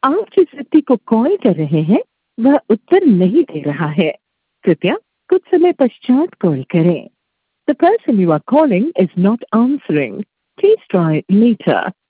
आप जिस व्यक्ति को कॉल कर रहे हैं वह उत्तर नहीं दे रहा है। कृपया कुछ समय पश्चात कॉल करें। The person you are calling is not answering. Please try later.